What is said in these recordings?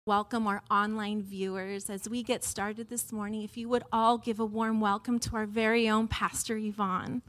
Welcome our online viewers. As we get started this morning, if you would all give a warm welcome to our very own Pastor Yvonne.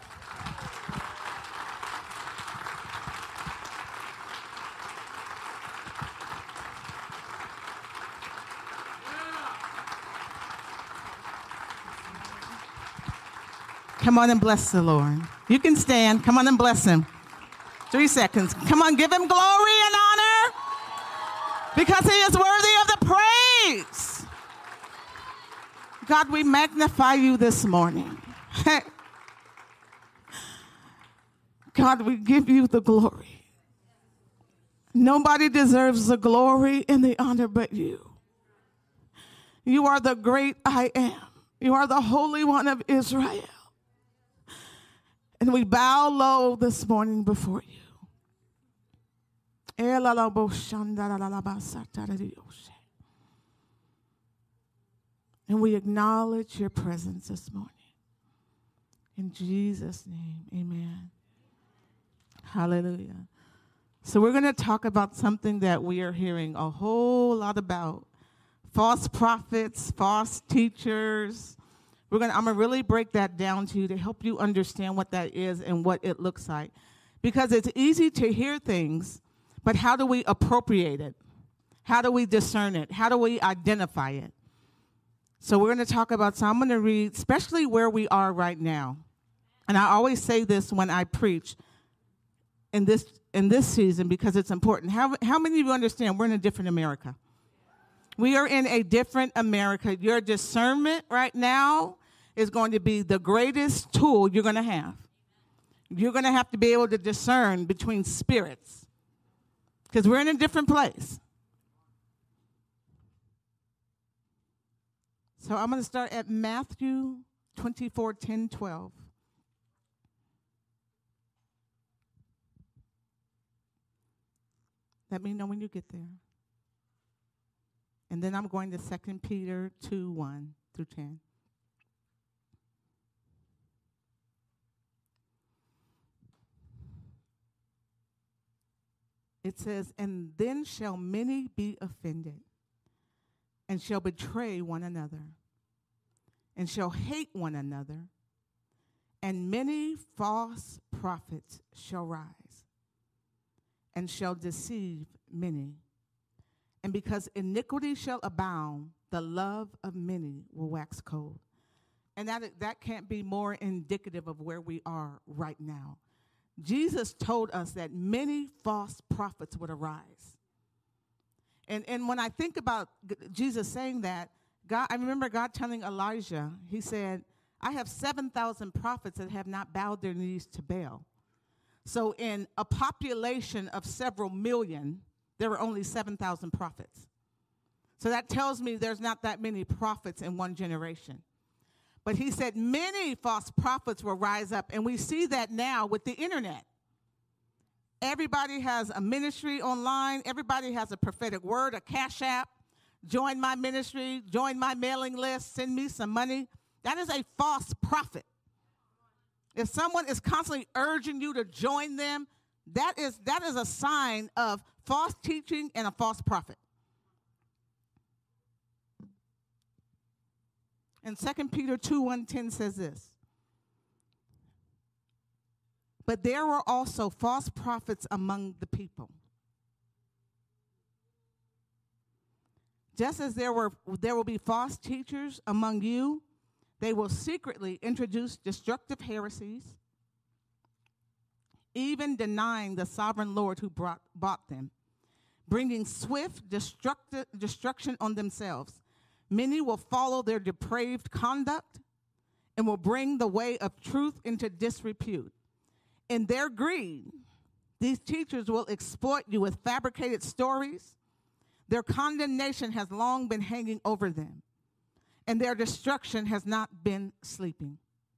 Come on and bless the Lord. You can stand. Come on and bless him. 3 seconds. Come on, give him glory and honor because he is worthy of the praise. God, we magnify you this morning. God, we give you the glory. Nobody deserves the glory and the honor but you. You are the great I am. You are the Holy One of Israel. And we bow low this morning before you. And we acknowledge your presence this morning. In Jesus' name, amen. Hallelujah. So we're going to talk about something that we are hearing a whole lot about. False prophets, false teachers. I'm going to really break that down to you to help you understand what that is and what it looks like. Because it's easy to hear things, but how do we appropriate it? How do we discern it? How do we identify it? So we're going to talk about, so I'm going to read, especially where we are right now. And I always say this when I preach in this season because it's important. How many of you understand we're in a different America? We are in a different America. Your discernment right now is going to be the greatest tool you're going to have. You're going to have to be able to discern between spirits because we're in a different place. So I'm going to start at Matthew 24:10-12. Let me know when you get there. And then I'm going to 2 Peter 2:1-10. It says, "And then shall many be offended, and shall betray one another, and shall hate one another, and many false prophets shall rise, and shall deceive many. And because iniquity shall abound, the love of many will wax cold." And that can't be more indicative of where we are right now. Jesus told us that many false prophets would arise. And when I think about Jesus saying that, I remember God telling Elijah, he said, "I have 7,000 prophets that have not bowed their knees to Baal." So in a population of several million, there were only 7,000 prophets. So that tells me there's not that many prophets in one generation. But he said many false prophets will rise up, and we see that now with the internet. Everybody has a ministry online. Everybody has a prophetic word, a cash app. Join my ministry, join my mailing list, send me some money. That is a false prophet. If someone is constantly urging you to join them, that is a sign of false teaching and a false prophet. And 2 Peter 2:1-10 says this, "But there were also false prophets among the people. Just as there will be false teachers among you, they will secretly introduce destructive heresies, even denying the sovereign Lord who bought them, bringing swift destruction on themselves. Many will follow their depraved conduct and will bring the way of truth into disrepute. In their greed, these teachers will exploit you with fabricated stories. Their condemnation has long been hanging over them, and their destruction has not been sleeping.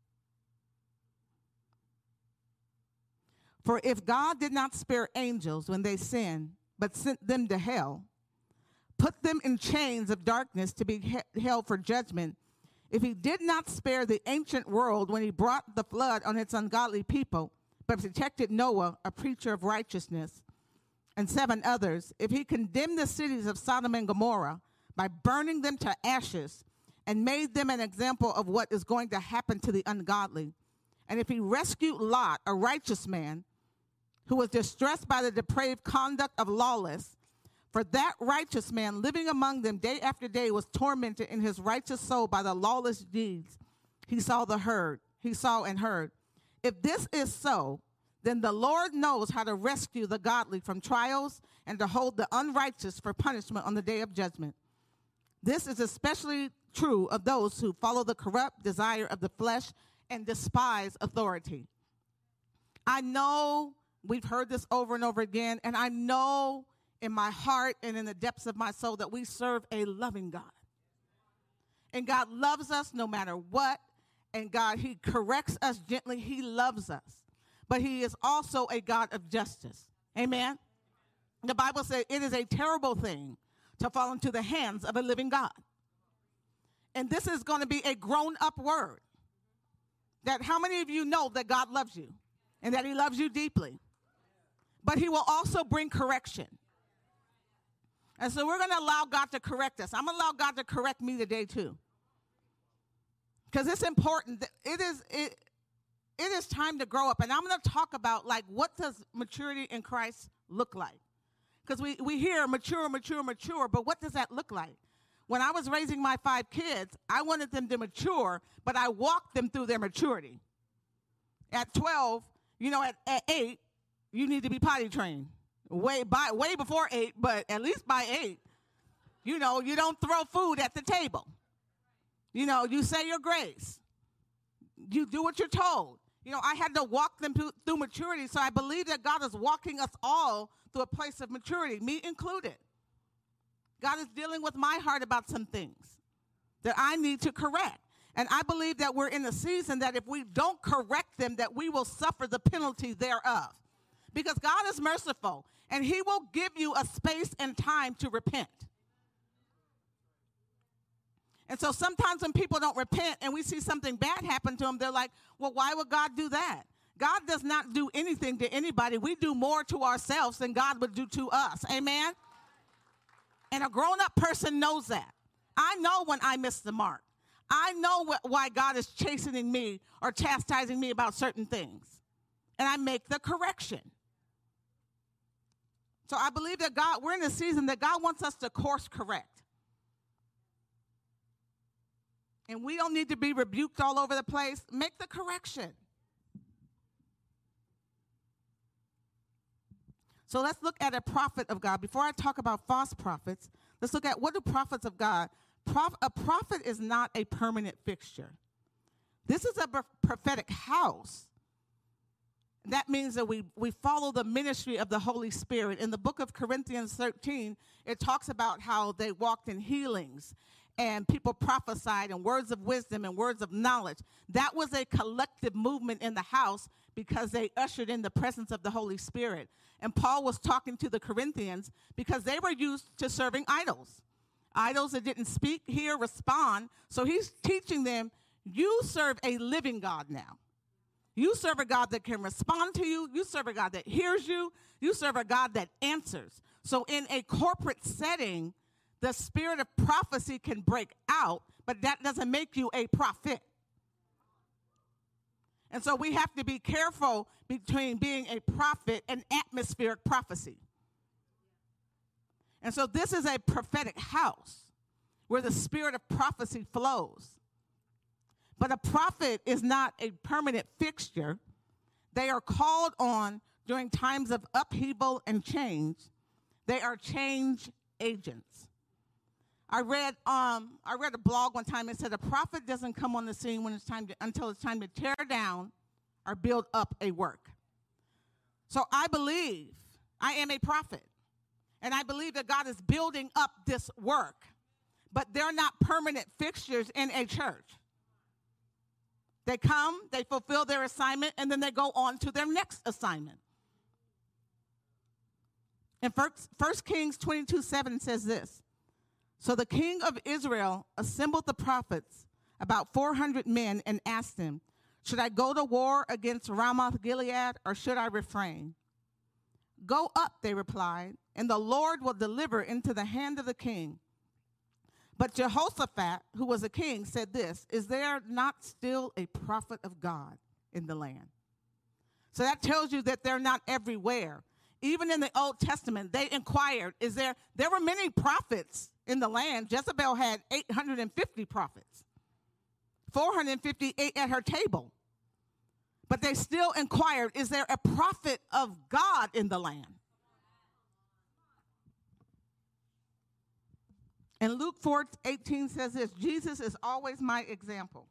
For if God did not spare angels when they sinned, but sent them to hell, put them in chains of darkness to be held for judgment, if he did not spare the ancient world when he brought the flood on its ungodly people, but protected Noah, a preacher of righteousness, and 7 others, if he condemned the cities of Sodom and Gomorrah by burning them to ashes and made them an example of what is going to happen to the ungodly, and if he rescued Lot, a righteous man, who was distressed by the depraved conduct of lawless, for that righteous man living among them day after day was tormented in his righteous soul by the lawless deeds he saw and heard. If this is so, then the Lord knows how to rescue the godly from trials and to hold the unrighteous for punishment on the day of judgment. This is especially true of those who follow the corrupt desire of the flesh and despise authority. I know we've heard this over and over again, and I know in my heart and in the depths of my soul that we serve a loving God. And God loves us no matter what, and God, he corrects us gently. He loves us, but he is also a God of justice. Amen? The Bible says it is a terrible thing to fall into the hands of a living God. And this is going to be a grown-up word. That how many of you know that God loves you and that he loves you deeply? But he will also bring correction. And so we're going to allow God to correct us. I'm going to allow God to correct me today too. Because it's important. It is time to grow up. And I'm going to talk about, like, what does maturity in Christ look like? Because we hear mature, but what does that look like? When I was raising my 5 kids, I wanted them to mature, but I walked them through their maturity. At 12, at 8, you need to be potty trained. Way before 8, but at least by 8, you don't throw food at the table. You say your grace. You do what you're told. I had to walk them through maturity, so I believe that God is walking us all through a place of maturity, me included. God is dealing with my heart about some things that I need to correct. And I believe that we're in a season that if we don't correct them, that we will suffer the penalty thereof. Because God is merciful, and he will give you a space and time to repent. And so sometimes when people don't repent and we see something bad happen to them, they're like, well, why would God do that? God does not do anything to anybody. We do more to ourselves than God would do to us. Amen? And a grown-up person knows that. I know when I miss the mark. I know why God is chastening me or chastising me about certain things. And I make the correction. So I believe that we're in a season that God wants us to course correct. And we don't need to be rebuked all over the place. Make the correction. So let's look at a prophet of God. Before I talk about false prophets, let's look at what do prophets of God. A prophet is not a permanent fixture. This is a prophetic house. That means that we follow the ministry of the Holy Spirit. In the book of Corinthians 13, it talks about how they walked in healings and people prophesied and words of wisdom and words of knowledge. That was a collective movement in the house because they ushered in the presence of the Holy Spirit. And Paul was talking to the Corinthians because they were used to serving idols. Idols that didn't speak, hear, respond. So he's teaching them, you serve a living God now. You serve a God that can respond to you. You serve a God that hears you. You serve a God that answers. So in a corporate setting, the spirit of prophecy can break out, but that doesn't make you a prophet. And so we have to be careful between being a prophet and atmospheric prophecy. And so this is a prophetic house where the spirit of prophecy flows. But a prophet is not a permanent fixture. They are called on during times of upheaval and change. They are change agents. I read a blog one time. It said a prophet doesn't come on the scene until it's time to tear down or build up a work. So I believe I am a prophet, and I believe that God is building up this work, but they're not permanent fixtures in a church. They come, they fulfill their assignment, and then they go on to their next assignment. In 1 Kings 22:7 says this. So the king of Israel assembled the prophets, about 400 men, and asked them, should I go to war against Ramoth Gilead, or should I refrain? "Go up," they replied, "and the Lord will deliver into the hand of the king." But Jehoshaphat, who was a king, said this, "Is there not still a prophet of God in the land?" So that tells you that they're not everywhere. Even in the Old Testament, they inquired, there were many prophets in the land. Jezebel had 850 prophets, 458 at her table. But they still inquired, is there a prophet of God in the land? And Luke 4:18 says this, "Jesus is always my example."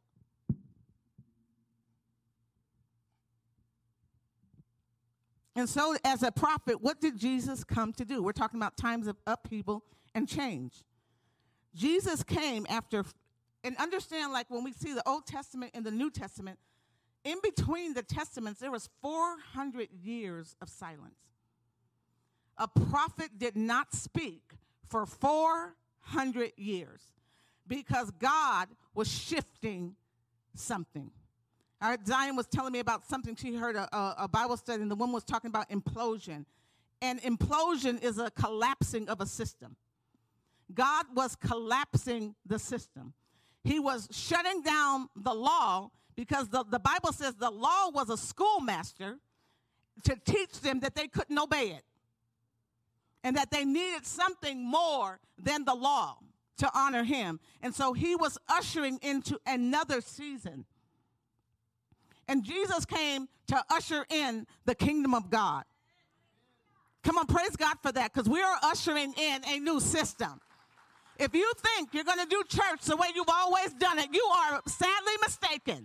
And so as a prophet, what did Jesus come to do? We're talking about times of upheaval and change. Jesus came after, and understand, like when we see the Old Testament and the New Testament, in between the testaments, there was 400 years of silence. A prophet did not speak for 400 years because God was shifting something. Zion was telling me about something. She heard a Bible study, and the woman was talking about implosion. And implosion is a collapsing of a system. God was collapsing the system. He was shutting down the law because the Bible says the law was a schoolmaster to teach them that they couldn't obey it and that they needed something more than the law to honor him. And so he was ushering into another season. And Jesus came to usher in the kingdom of God. Come on, praise God for that, because we are ushering in a new system. If you think you're going to do church the way you've always done it, you are sadly mistaken.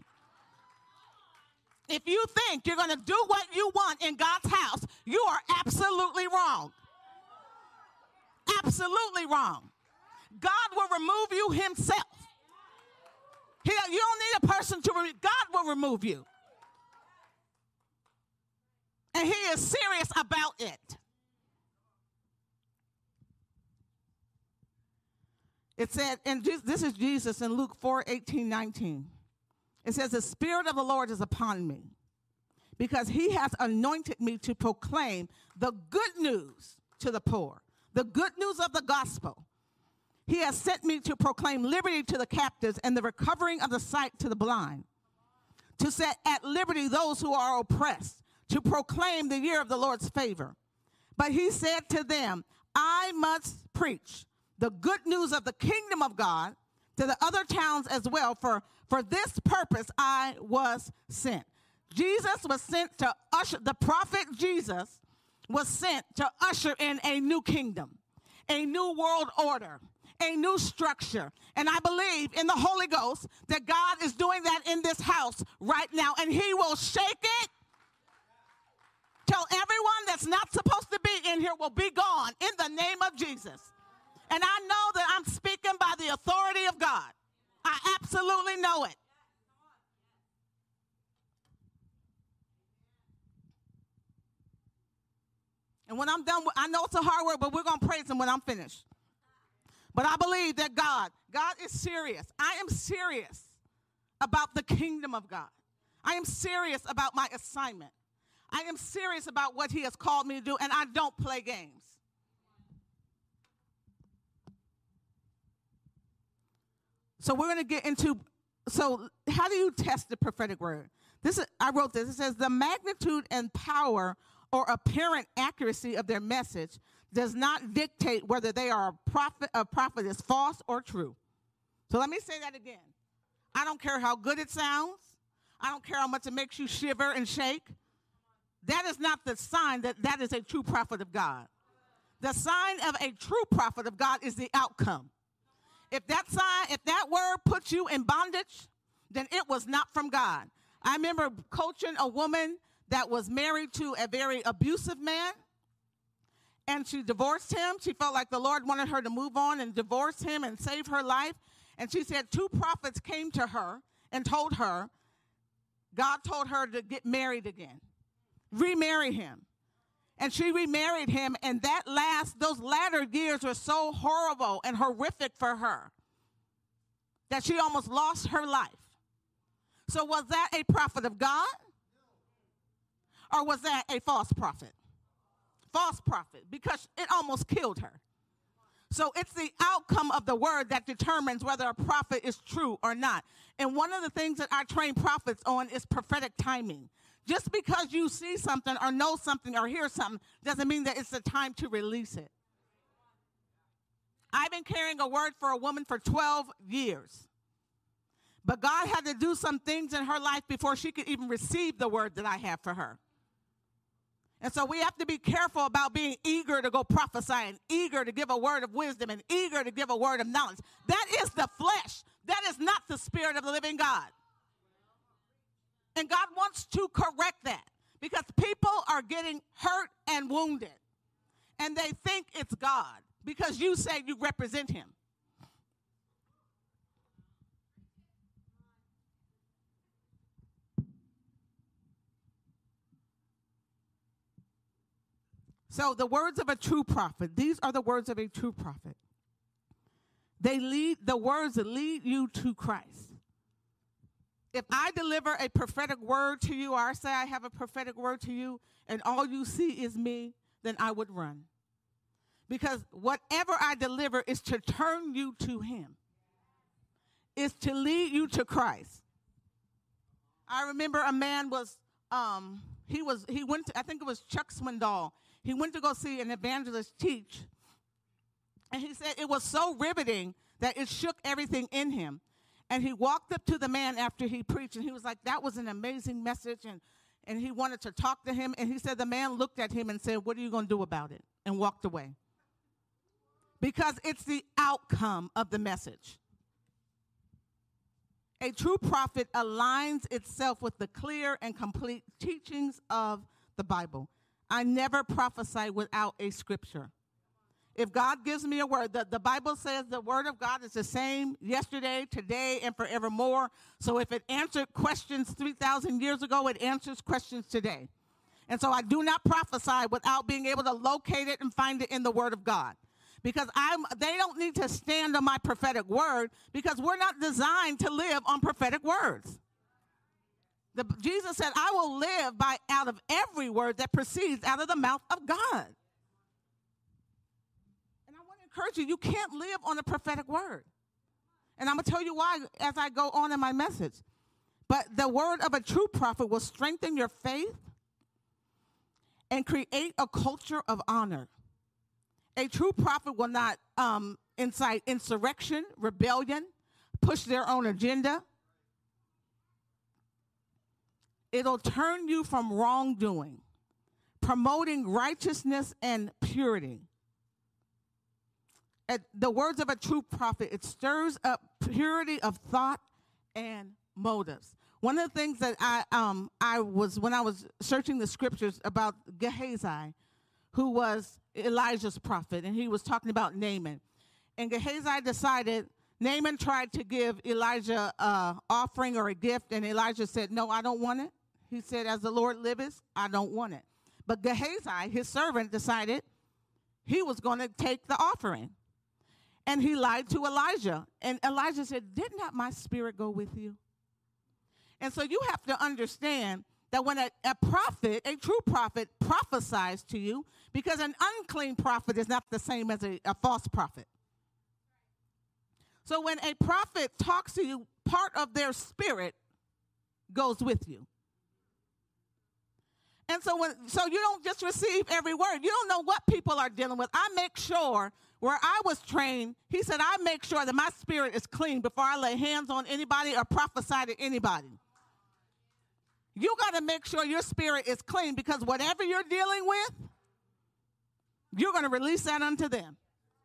If you think you're going to do what you want in God's house, you are absolutely wrong. Absolutely wrong. God will remove you himself. You don't need a person to remove. God will remove you. And he is serious about it. It said, and this is Jesus in Luke 4:18-19. It says, "The Spirit of the Lord is upon me, because he has anointed me to proclaim the good news to the poor, the good news of the gospel. He has sent me to proclaim liberty to the captives and the recovering of the sight to the blind, to set at liberty those who are oppressed, to proclaim the year of the Lord's favor." But he said to them, "I must preach the good news of the kingdom of God to the other towns as well, for this purpose I was sent." Jesus was sent to usher, the prophet Jesus was sent to usher in a new kingdom, a new world order, a new structure. And I believe in the Holy Ghost that God is doing that in this house right now, and he will shake it till everyone that's not supposed to be in here will be gone in the name of Jesus. And I know that I'm speaking by the authority of God. I absolutely know it. And when I'm done, I know it's a hard word, but we're going to praise him when I'm finished. But I believe that God is serious. I am serious about the kingdom of God. I am serious about my assignment. I am serious about what he has called me to do, and I don't play games. So we're going to get into, so how do you test the prophetic word? I wrote this. It says, "The magnitude and power or apparent accuracy of their message does not dictate whether they are a prophet is false or true." So let me say that again. I don't care how good it sounds. I don't care how much it makes you shiver and shake. That is not the sign that is a true prophet of God. The sign of a true prophet of God is the outcome. If that word puts you in bondage, then it was not from God. I remember coaching a woman that was married to a very abusive man, and she divorced him. She felt like the Lord wanted her to move on and divorce him and save her life. And she said 2 prophets came to her and told her, God told her to get married again, remarry him. And she remarried him, and those latter years were so horrible and horrific for her that she almost lost her life. So was that a prophet of God? Or was that a false prophet? false prophet because it almost killed her. So it's the outcome of the word that determines whether a prophet is true or not. And one of the things that I train prophets on is prophetic timing. Just because you see something or know something or hear something doesn't mean that it's the time to release it. I've been carrying a word for a woman for 12 years. But God had to do some things in her life before she could even receive the word that I have for her. And so we have to be careful about being eager to go prophesy and eager to give a word of wisdom and eager to give a word of knowledge. That is the flesh. That is not the Spirit of the living God. And God wants to correct that because people are getting hurt and wounded. And they think it's God because you say you represent him. So the words of a true prophet, these are the words of a true prophet. The words lead you to Christ. If I deliver a prophetic word to you, or I say I have a prophetic word to you, and all you see is me, then I would run. Because whatever I deliver is to turn you to him. It's to lead you to Christ. I remember a man he went to, I think it was Chuck Swindoll. He went to go see an evangelist teach. And he said it was so riveting that it shook everything in him. And he walked up to the man after he preached, and he was like, that was an amazing message. And he wanted to talk to him. And he said the man looked at him and said, what are you going to do about it? And walked away. Because it's the outcome of the message. A true prophet aligns itself with the clear and complete teachings of the Bible. I never prophesy without a scripture. If God gives me a word, the Bible says the word of God is the same yesterday, today, and forevermore. So if it answered questions 3,000 years ago, it answers questions today. And so I do not prophesy without being able to locate it and find it in the word of God. Because they don't need to stand on my prophetic word because we're not designed to live on prophetic words. Jesus said, I will live out of every word that proceeds out of the mouth of God. And I want to encourage you, you can't live on a prophetic word. And I'm going to tell you why as I go on in my message. But the word of a true prophet will strengthen your faith and create a culture of honor. A true prophet will not incite insurrection, rebellion, push their own agenda. It'll turn you from wrongdoing, promoting righteousness and purity. The words of a true prophet, it stirs up purity of thought and motives. One of the things that when I was searching the scriptures about Gehazi, who was Elijah's prophet, and he was talking about Naaman. And Gehazi decided, Naaman tried to give Elijah an offering or a gift, and Elijah said, no, I don't want it. He said, as the Lord liveth, I don't want it. But Gehazi, his servant, decided he was going to take the offering. And he lied to Elijah. And Elijah said, did not my spirit go with you? And so you have to understand that when a prophet, a true prophet, prophesies to you, because an unclean prophet is not the same as a false prophet. So when a prophet talks to you, part of their spirit goes with you. And so you don't just receive every word. You don't know what people are dealing with. I make sure, where I was trained, he said, I make sure that my spirit is clean before I lay hands on anybody or prophesy to anybody. You got to make sure your spirit is clean because whatever you're dealing with, you're going to release that unto them.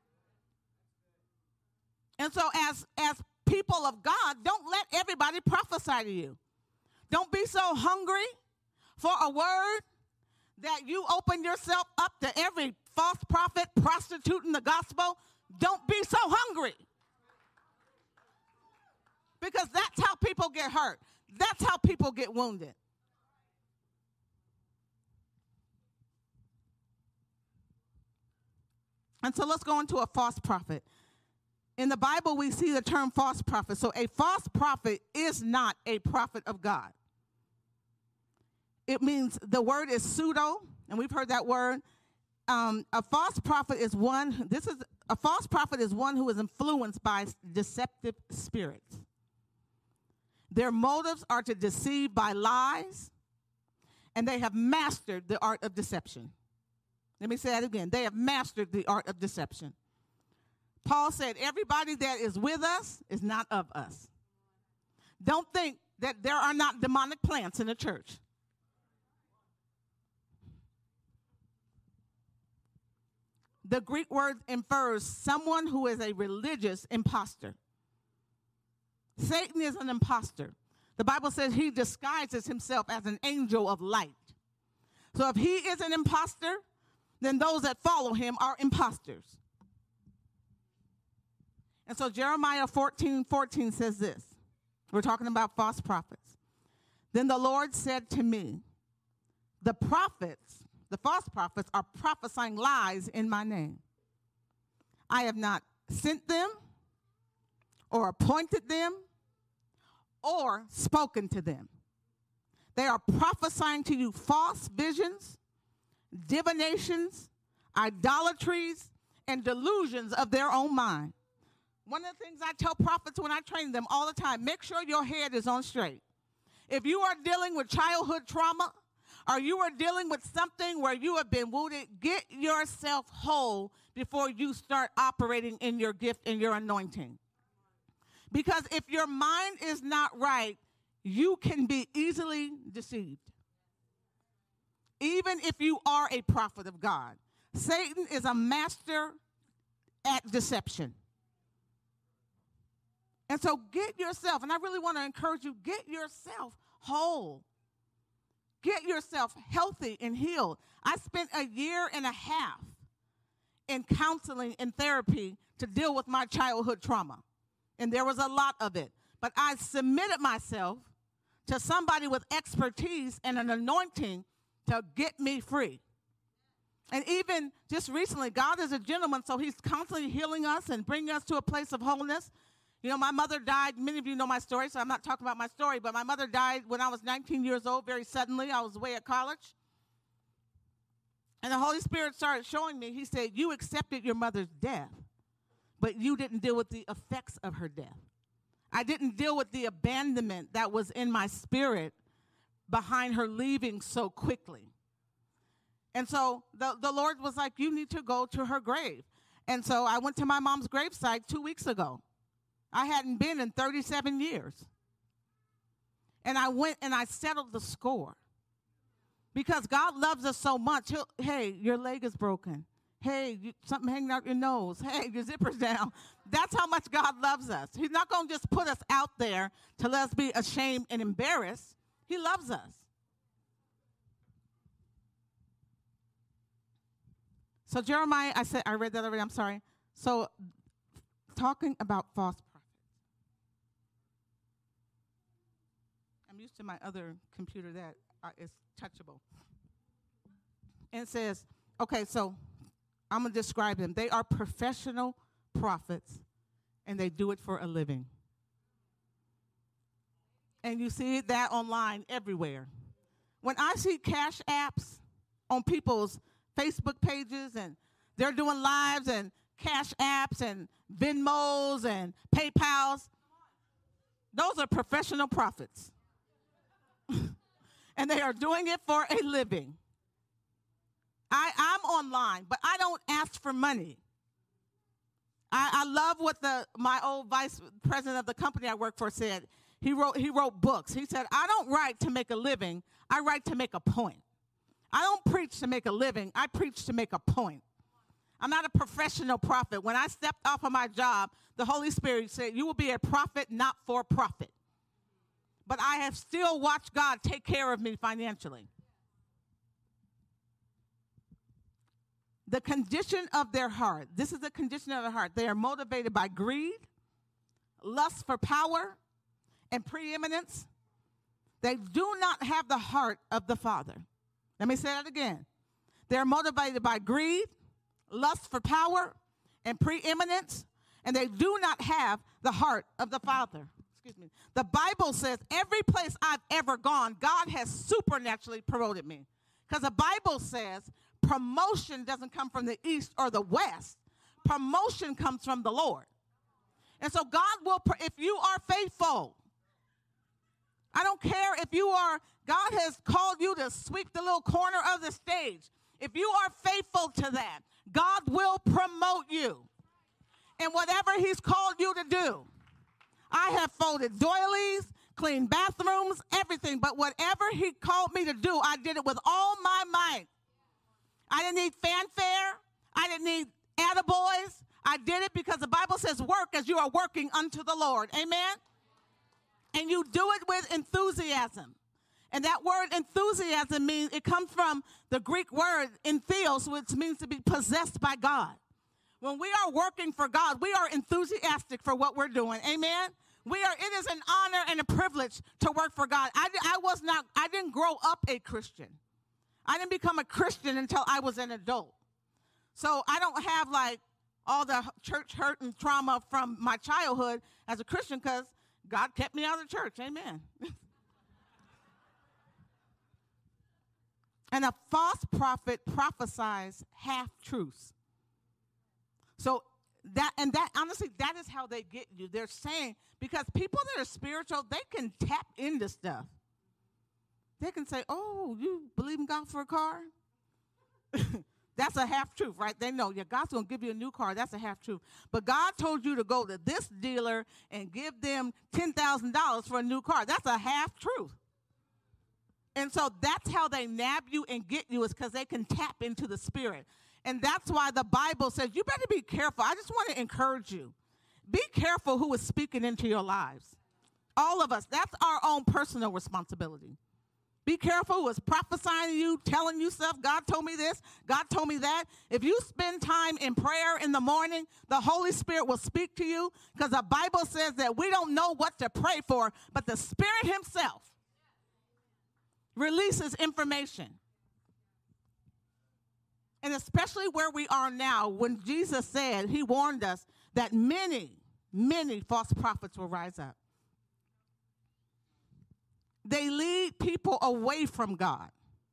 And so as people of God, don't let everybody prophesy to you. Don't be so hungry for a word that you open yourself up to every false prophet prostituting the gospel. Don't be so hungry. Because that's how people get hurt. That's how people get wounded. And so let's go into a false prophet. In the Bible, we see the term false prophet. So a false prophet is not a prophet of God. It means the word is pseudo, and we've heard that word. a false prophet is one who is influenced by deceptive spirits. Their motives are to deceive by lies, and they have mastered the art of deception. Let me say that again. They have mastered the art of deception. Paul said, everybody that is with us is not of us. Don't think that there are not demonic plants in the church. The Greek word infers someone who is a religious imposter. Satan is an imposter. The Bible says he disguises himself as an angel of light. So if he is an imposter, then those that follow him are imposters. And so Jeremiah 14:14 says this. We're talking about false prophets. Then the Lord said to me, the false prophets are prophesying lies in my name. I have not sent them or appointed them or spoken to them. They are prophesying to you false visions, divinations, idolatries, and delusions of their own mind. One of the things I tell prophets when I train them all the time, make sure your head is on straight. If you are dealing with childhood trauma, or you are dealing with something where you have been wounded, get yourself whole before you start operating in your gift and your anointing. Because if your mind is not right, you can be easily deceived. Even if you are a prophet of God, Satan is a master at deception. And so get yourself, and I really want to encourage you, get yourself whole. Get yourself healthy and healed. I spent a year and a half in counseling and therapy to deal with my childhood trauma. And there was a lot of it. But I submitted myself to somebody with expertise and an anointing to get me free. And even just recently, God is a gentleman, so he's constantly healing us and bringing us to a place of wholeness. You know, my mother died. Many of you know my story, so I'm not talking about my story, but my mother died when I was 19 years old, very suddenly. I was away at college. And the Holy Spirit started showing me, he said, you accepted your mother's death, but you didn't deal with the effects of her death. I didn't deal with the abandonment that was in my spirit behind her leaving so quickly. And so the Lord was like, you need to go to her grave. And so I went to my mom's gravesite 2 weeks ago. I hadn't been in 37 years. And I went and I settled the score. Because God loves us so much. Hey, your leg is broken. Hey, something hanging out your nose. Hey, your zipper's down. That's how much God loves us. He's not going to just put us out there to let us be ashamed and embarrassed. He loves us. So Jeremiah, I read that already, I'm sorry. So talking about false prophets. I'm used to my other computer that is touchable. And it says, okay, so I'm going to describe them. They are professional prophets, and they do it for a living. And you see that online everywhere. When I see cash apps on people's Facebook pages, and they're doing lives and cash apps and Venmos and PayPals, those are professional prophets. And they are doing it for a living. I'm online, but I don't ask for money. I love what my old vice president of the company I work for said. He wrote books. He said, I don't write to make a living. I write to make a point. I don't preach to make a living. I preach to make a point. I'm not a professional prophet. When I stepped off of my job, the Holy Spirit said, you will be a prophet, not for profit. But I have still watched God take care of me financially. The condition of their heart. This is the condition of their heart. They are motivated by greed, lust for power, and preeminence. They do not have the heart of the Father. Let me say that again. They're motivated by greed, lust for power, and preeminence, and they do not have the heart of the Father. Excuse me. The Bible says every place I've ever gone, God has supernaturally promoted me. Because the Bible says promotion doesn't come from the east or the west. Promotion comes from the Lord. And so God will, if you are faithful, I don't care if you are, God has called you to sweep the little corner of the stage. If you are faithful to that, God will promote you in whatever he's called you to do. I have folded doilies, cleaned bathrooms, everything. But whatever he called me to do, I did it with all my might. I didn't need fanfare. I didn't need attaboys. I did it because the Bible says work as you are working unto the Lord. Amen? And you do it with enthusiasm. And that word enthusiasm means, it comes from the Greek word entheos, which means to be possessed by God. When we are working for God, we are enthusiastic for what we're doing. Amen? It is an honor and a privilege to work for God. I didn't grow up a Christian. I didn't become a Christian until I was an adult. So I don't have like all the church hurt and trauma from my childhood as a Christian because God kept me out of the church. Amen. And a false prophet prophesies half-truths. So that honestly, that is how they get you. They're saying, because people that are spiritual, they can tap into stuff. They can say, oh, you believe in God for a car? That's a half-truth, right? They know, yeah, God's going to give you a new car. That's a half-truth. But God told you to go to this dealer and give them $10,000 for a new car. That's a half-truth. And so that's how they nab you and get you, is because they can tap into the Spirit. And that's why the Bible says you better be careful. I just want to encourage you. Be careful who is speaking into your lives. All of us. That's our own personal responsibility. Be careful who is prophesying to you, telling you stuff. God told me this. God told me that. If you spend time in prayer in the morning, the Holy Spirit will speak to you, because the Bible says that we don't know what to pray for, but the Spirit himself releases information. And especially where we are now, when Jesus said, he warned us that many, many false prophets will rise up. They lead people away from God.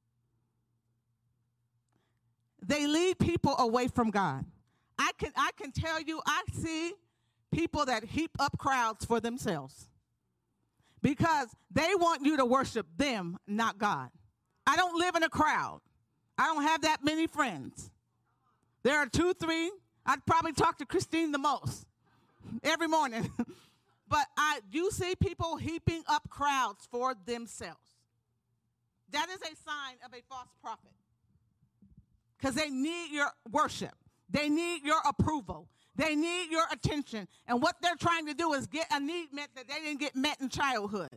They lead people away from God. I can tell you, I see people that heap up crowds for themselves, because they want you to worship them, not God. I don't live in a crowd. I don't have that many friends. There are 2, 3. I'd probably talk to Christine the most every morning. But you see people heaping up crowds for themselves. That is a sign of a false prophet, because they need your worship. They need your approval. They need your attention. And what they're trying to do is get a need met that they didn't get met in childhood.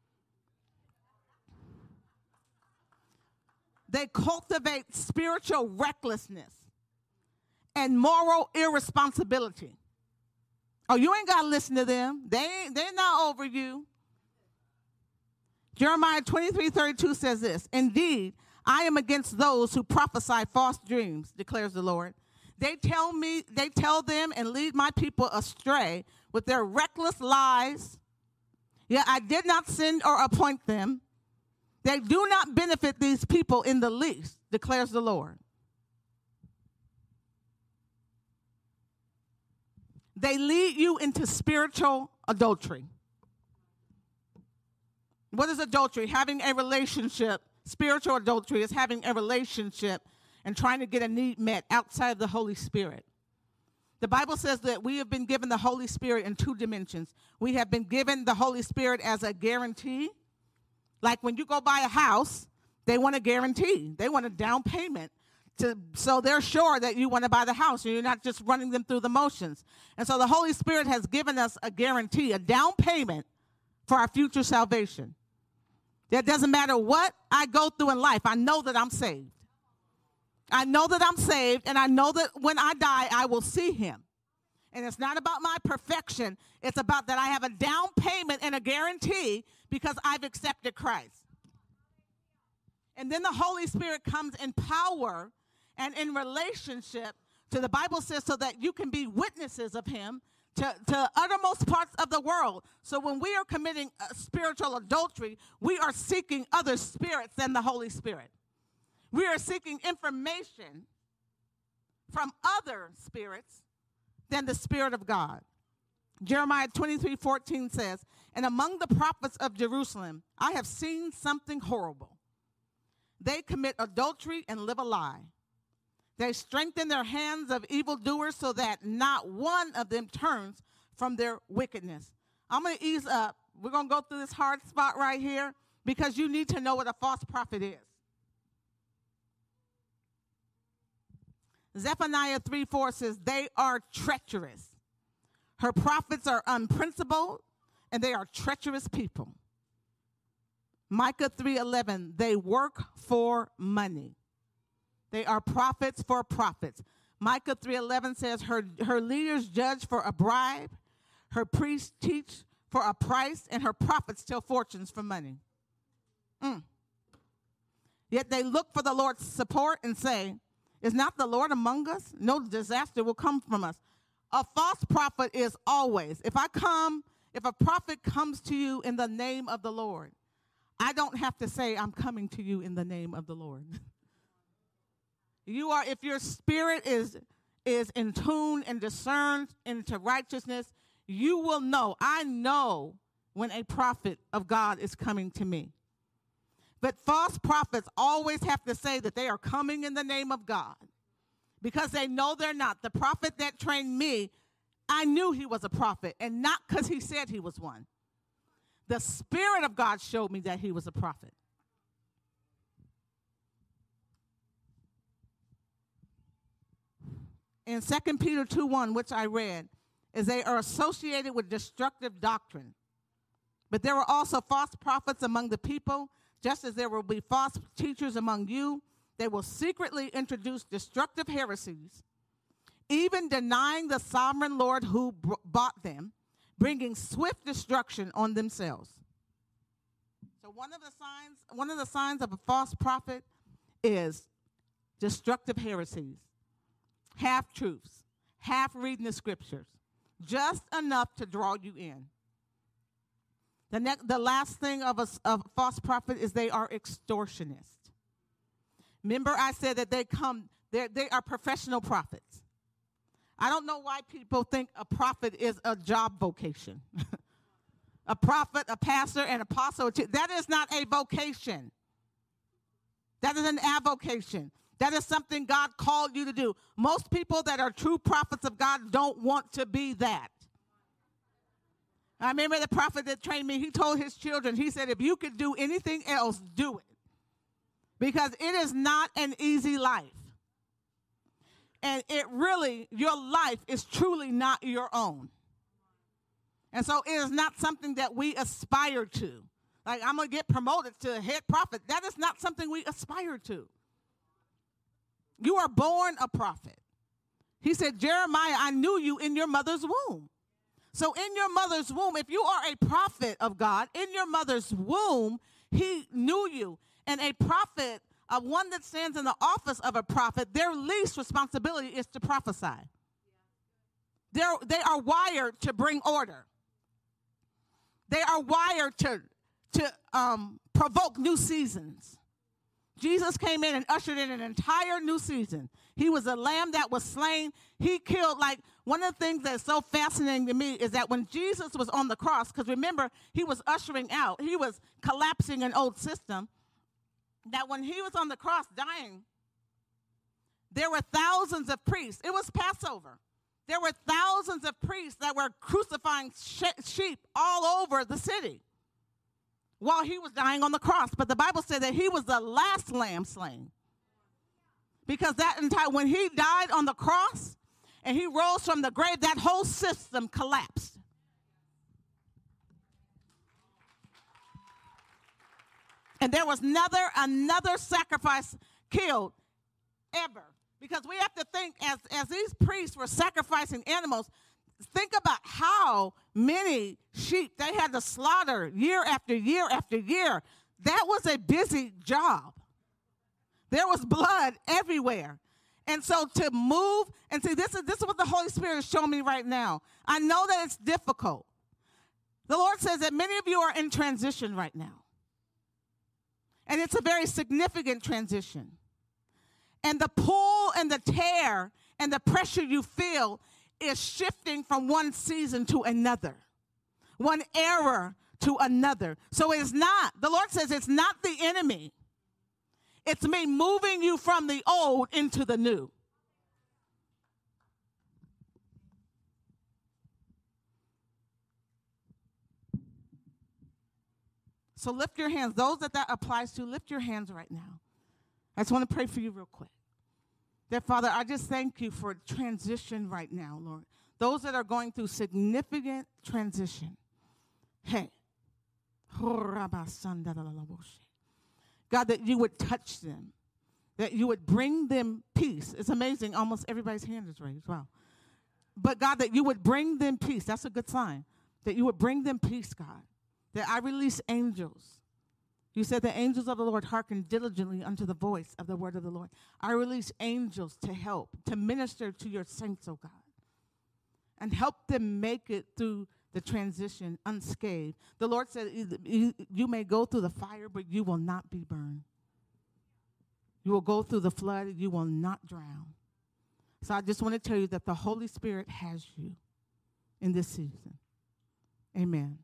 They cultivate spiritual recklessness and moral irresponsibility. Oh, you ain't got to listen to them. They're not over you. Jeremiah 23:32 says this, "Indeed, I am against those who prophesy false dreams, declares the Lord. They tell them and lead my people astray with their reckless lies. Yet I did not send or appoint them. They do not benefit these people in the least, declares the Lord." They lead you into spiritual adultery. What is adultery? Having a relationship. Spiritual adultery is having a relationship and trying to get a need met outside of the Holy Spirit. The Bible says that we have been given the Holy Spirit in 2 dimensions. We have been given the Holy Spirit as a guarantee. Like when you go buy a house, they want a guarantee. They want a down payment. So they're sure that you want to buy the house, and you're not just running them through the motions. And so the Holy Spirit has given us a guarantee, a down payment for our future salvation. It doesn't matter what I go through in life. I know that I'm saved. I know that I'm saved, and I know that when I die, I will see him. And it's not about my perfection. It's about that I have a down payment and a guarantee because I've accepted Christ. And then the Holy Spirit comes in power and in relationship to, the Bible says, so that you can be witnesses of him to uttermost parts of the world. So when we are committing spiritual adultery, we are seeking other spirits than the Holy Spirit. We are seeking information from other spirits than the Spirit of God. Jeremiah 23:14 says, "And among the prophets of Jerusalem, I have seen something horrible. They commit adultery and live a lie. They strengthen their hands of evildoers so that not one of them turns from their wickedness." I'm going to ease up. We're going to go through this hard spot right here because you need to know what a false prophet is. Zephaniah 3:4 says, "They are treacherous. Her prophets are unprincipled, and they are treacherous people." Micah 3:11, "They work for money." They are prophets for profits. Micah 3:11 says, her leaders judge for a bribe, her priests teach for a price, and her prophets tell fortunes for money. Yet they look for the Lord's support and say, "Is not the Lord among us? No disaster will come from us." A false prophet is always, if a prophet comes to you in the name of the Lord, I don't have to say, "I'm coming to you in the name of the Lord." If your spirit is in tune and discerned into righteousness, you will know. I know when a prophet of God is coming to me. But false prophets always have to say that they are coming in the name of God because they know they're not. The prophet that trained me, I knew he was a prophet, and not because he said he was one. The Spirit of God showed me that he was a prophet. In 2 Peter 2:1, which I read, is they are associated with destructive doctrine. But there were also false prophets among the people, just as there will be false teachers among you. They will secretly introduce destructive heresies, even denying the sovereign Lord who bought them, bringing swift destruction on themselves. So one of the signs of a false prophet is destructive heresies, half-truths, half-reading the scriptures, just enough to draw you in. The last thing of a false prophet is they are extortionists. Remember I said that they are professional prophets. I don't know why people think a prophet is a job vocation. A prophet, a pastor, an apostle, that is not a vocation. That is an avocation. That is something God called you to do. Most people that are true prophets of God don't want to be that. I remember the prophet that trained me, he told his children, he said, if you could do anything else, do it. Because it is not an easy life. And your life is truly not your own. And so it is not something that we aspire to. Like, I'm going to get promoted to head prophet. That is not something we aspire to. You are born a prophet. He said, Jeremiah, I knew you in your mother's womb. So in your mother's womb, if you are a prophet of God, in your mother's womb, he knew you. And a prophet, one that stands in the office of a prophet, their least responsibility is to prophesy. They are wired to bring order. They are wired to provoke new seasons. Jesus came in and ushered in an entire new season. He was a lamb that was slain. He killed, like, one of the things that's so fascinating to me is that when Jesus was on the cross, because remember, he was ushering out, he was collapsing an old system, that when he was on the cross dying, there were thousands of priests. It was Passover. There were thousands of priests that were crucifying sheep all over the city while he was dying on the cross. But the Bible said that he was the last lamb slain. Because when he died on the cross and he rose from the grave, that whole system collapsed. And there was another sacrifice killed ever. Because we have to think, as these priests were sacrificing animals, think about how many sheep they had to slaughter year after year after year. That was a busy job. There was blood everywhere. And so to move, and see, this is what the Holy Spirit is showing me right now. I know that it's difficult. The Lord says that many of you are in transition right now. And it's a very significant transition. And the pull and the tear and the pressure you feel is shifting from one season to another, one era to another. So it's not, the Lord says it's not the enemy. It's me moving you from the old into the new. So lift your hands. Those that applies to, lift your hands right now. I just want to pray for you real quick. That, Father, I just thank you for transition right now, Lord. Those that are going through significant transition. Hey. God, that you would touch them. That you would bring them peace. It's amazing. Almost everybody's hand is raised. Wow. But, God, that you would bring them peace. That's a good sign. That you would bring them peace, God. That I release angels. You said the angels of the Lord hearken diligently unto the voice of the word of the Lord. I release angels to help, to minister to your saints, oh God, and help them make it through the transition unscathed. The Lord said you may go through the fire, but you will not be burned. You will go through the flood, you will not drown. So I just want to tell you that the Holy Spirit has you in this season. Amen.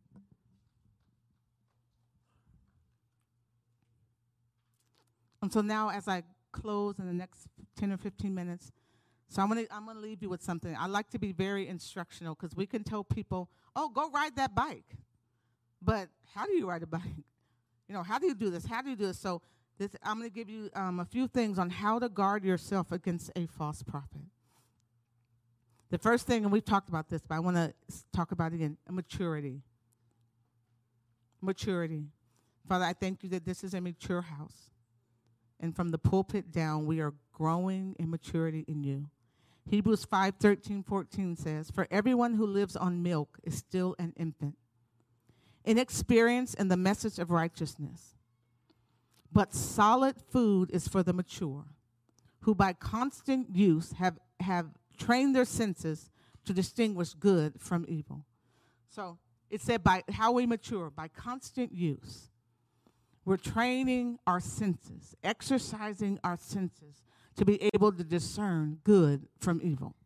And so now as I close in the next 10 or 15 minutes, so I'm gonna leave you with something. I like to be very instructional because we can tell people, oh, go ride that bike. But how do you ride a bike? You know, how do you do this? How do you do this? So I'm going to give you a few things on how to guard yourself against a false prophet. The first thing, and we've talked about this, but I want to talk about it again, maturity. Maturity. Father, I thank you that this is a mature house. And from the pulpit down, we are growing in maturity in you. Hebrews 5:13-14 says, for everyone who lives on milk is still an infant, inexperienced in the message of righteousness. But solid food is for the mature, who by constant use have trained their senses to distinguish good from evil. So it said by how we mature, by constant use. We're training our senses, exercising our senses to be able to discern good from evil.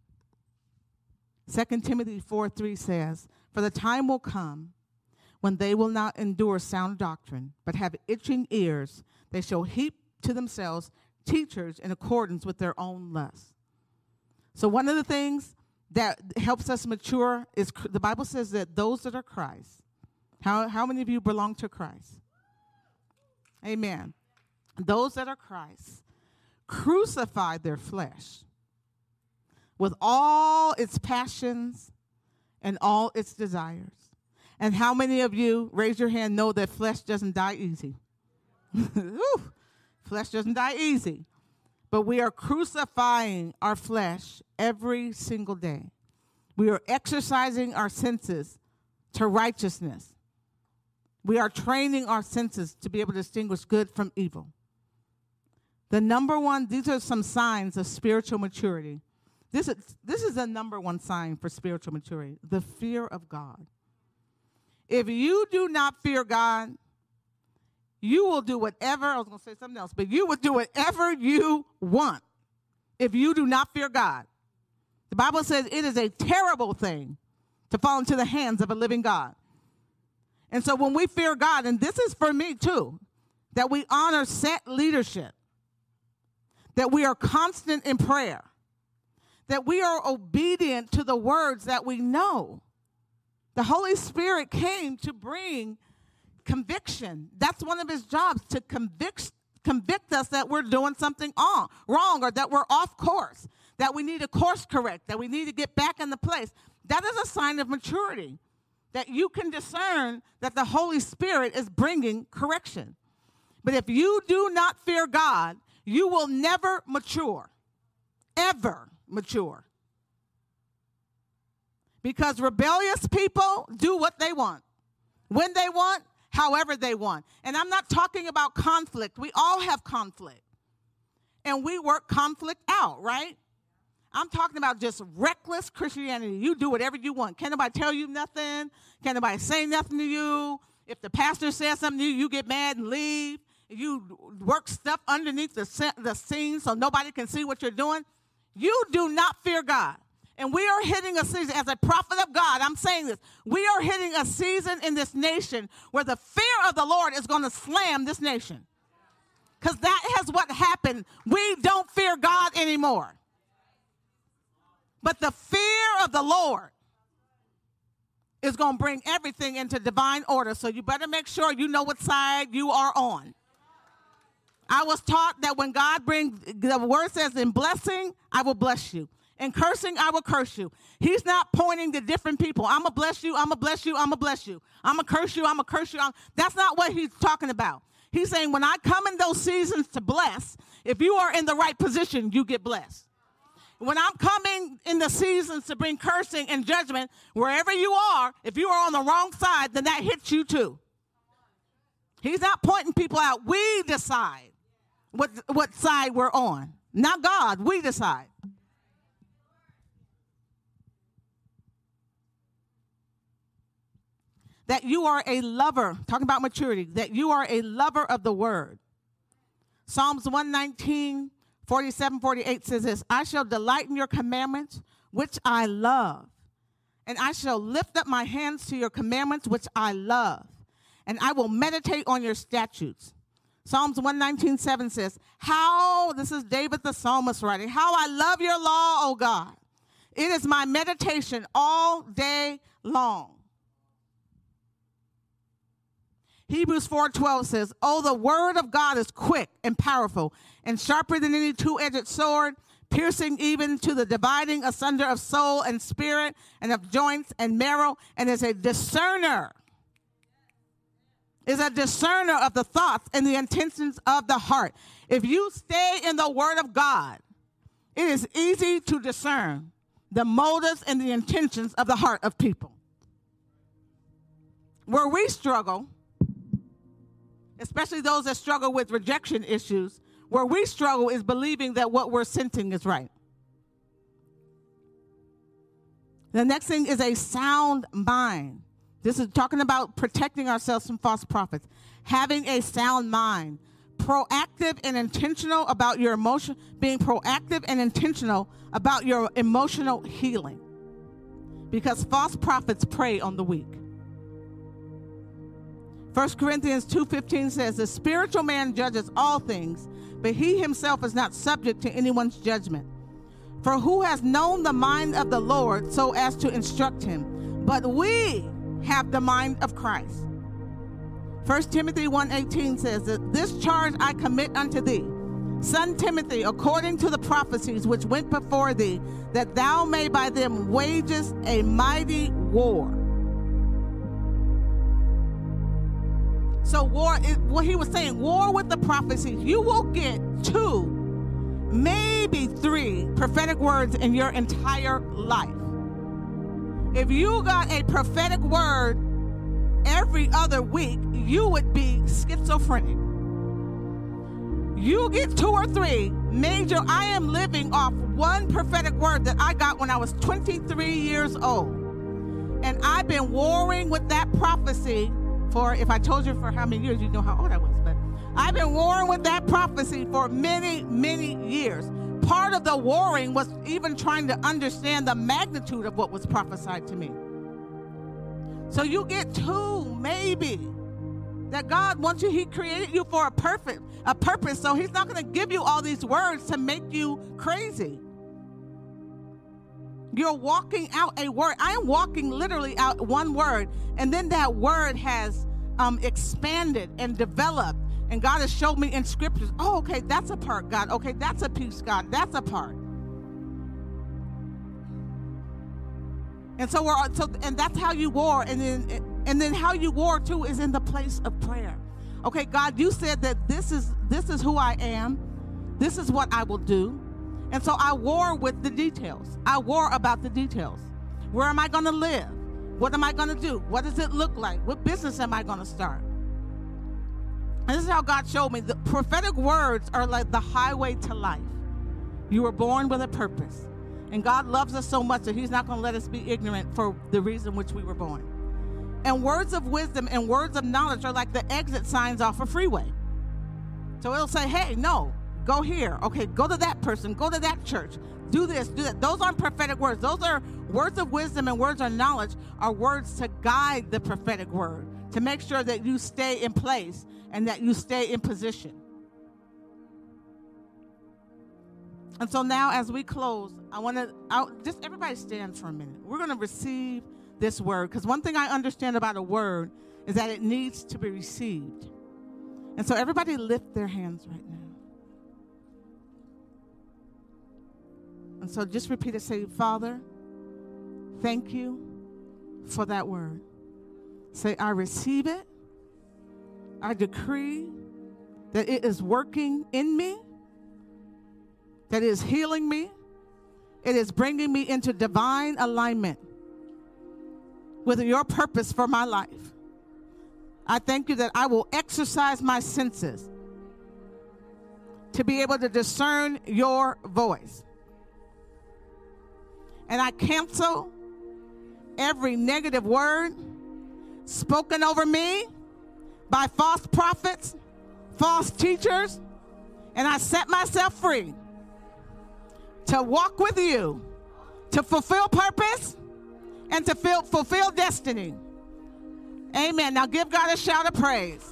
2 Timothy 4:3 says, for the time will come when they will not endure sound doctrine, but have itching ears. They shall heap to themselves teachers in accordance with their own lusts. So one of the things that helps us mature is the Bible says that those that are Christ. How many of you belong to Christ? Amen. Those that are Christ crucified their flesh with all its passions and all its desires. And how many of you, raise your hand, know that flesh doesn't die easy? Flesh doesn't die easy. But we are crucifying our flesh every single day. We are exercising our senses to righteousness. We are training our senses to be able to distinguish good from evil. The number one, these are some signs of spiritual maturity. This is the number one sign for spiritual maturity, the fear of God. If you do not fear God, you will do whatever, I was going to say something else, but you will do whatever you want if you do not fear God. The Bible says it is a terrible thing to fall into the hands of a living God. And so when we fear God, and this is for me too, that we honor set leadership, that we are constant in prayer, that we are obedient to the words that we know. The Holy Spirit came to bring conviction. That's one of his jobs, to convict us that we're doing something wrong or that we're off course, that we need to course correct, that we need to get back in the place. That is a sign of maturity, that you can discern that the Holy Spirit is bringing correction. But if you do not fear God, you will never mature, ever mature. Because rebellious people do what they want, when they want, however they want. And I'm not talking about conflict. We all have conflict. And we work conflict out, right? I'm talking about just reckless Christianity. You do whatever you want. Can't nobody tell you nothing. Can't nobody say nothing to you. If the pastor says something to you, you get mad and leave. you work stuff underneath the scenes so nobody can see what you're doing. You do not fear God. And we are hitting a season, as a prophet of God, I'm saying this, we are hitting a season in this nation where the fear of the Lord is going to slam this nation. Because that has what happened. We don't fear God anymore. But the fear of the Lord is going to bring everything into divine order. So you better make sure you know what side you are on. I was taught that when God brings, the word says, in blessing, I will bless you. In cursing, I will curse you. He's not pointing to different people. I'm going to bless you, I'm going to bless you, I'm going to bless you. I'm going to curse you, I'm going to curse you. That's not what he's talking about. He's saying when I come in those seasons to bless, if you are in the right position, you get blessed. When I'm coming in the seasons to bring cursing and judgment, wherever you are, if you are on the wrong side, then that hits you too. He's not pointing people out. We decide what side we're on. Not God, we decide. That you are a lover, talking about maturity, that you are a lover of the word. Psalms 119, 47, 48 says this, I shall delight in your commandments, which I love. And I shall lift up my hands to your commandments, which I love. And I will meditate on your statutes. Psalms 119:7 says, this is David the psalmist writing, how I love your law, O God. It is my meditation all day long. Hebrews 4:12 says, oh, the word of God is quick and powerful and sharper than any two-edged sword, piercing even to the dividing asunder of soul and spirit and of joints and marrow, and is a discerner. Is a discerner of the thoughts and the intentions of the heart. If you stay in the word of God, it is easy to discern the motives and the intentions of the heart of people. Where we struggle, especially those that struggle with rejection issues, where we struggle is believing that what we're sensing is right. The next thing is a sound mind. This is talking about protecting ourselves from false prophets. Having a sound mind. Proactive and intentional about your emotion. Being proactive and intentional about your emotional healing. Because false prophets prey on the weak. 1 Corinthians 2:15 says, the spiritual man judges all things, but he himself is not subject to anyone's judgment. For who has known the mind of the Lord so as to instruct him? But we have the mind of Christ. 1 Timothy 1:18 says that this charge I commit unto thee, son Timothy, according to the prophecies which went before thee, that thou may by them wages a mighty war. So war is what he was saying, war with the prophecies. You will get 2, maybe 3 prophetic words in your entire life. If you got a prophetic word every other week, you would be schizophrenic. You get 2 or 3 major, I am living off one prophetic word that I got when I was 23 years old. And I've been warring with that prophecy for, if I told you for how many years, you'd know how old I was. But I've been warring with that prophecy for many, many years. Part of the warring was even trying to understand the magnitude of what was prophesied to me. So you get 2, maybe, that God wants you. He created you for a purpose. So he's not going to give you all these words to make you crazy. You're walking out a word. I am walking literally out one word, and then that word has expanded and developed. And God has showed me in scriptures, oh, okay, that's a part, God. Okay, that's a piece, God. That's a part. And so and that's how you war. And then how you war too is in the place of prayer. Okay, God, you said that this is who I am. This is what I will do. And so I war with the details. I war about the details. Where am I going to live? What am I going to do? What does it look like? What business am I going to start? And this is how God showed me. The prophetic words are like the highway to life. You were born with a purpose. And God loves us so much that he's not going to let us be ignorant for the reason which we were born. And words of wisdom and words of knowledge are like the exit signs off a freeway. So it'll say, hey, no, go here. Okay, go to that person. Go to that church. Do this, do that. Those aren't prophetic words. Those are words of wisdom, and words of knowledge are words to guide the prophetic word, to make sure that you stay in place and that you stay in position. And so now as we close, I want to just everybody stand for a minute. We're going to receive this word, because one thing I understand about a word is that it needs to be received. And so everybody lift their hands right now. And so just repeat it. Say, Father, thank you for that word. Say, I receive it. I decree that it is working in me, that it is healing me. It is bringing me into divine alignment with your purpose for my life. I thank you that I will exercise my senses to be able to discern your voice. And I cancel every negative word spoken over me by false prophets, false teachers, and I set myself free to walk with you, to fulfill purpose, and to fulfill destiny. Amen. Now give God a shout of praise.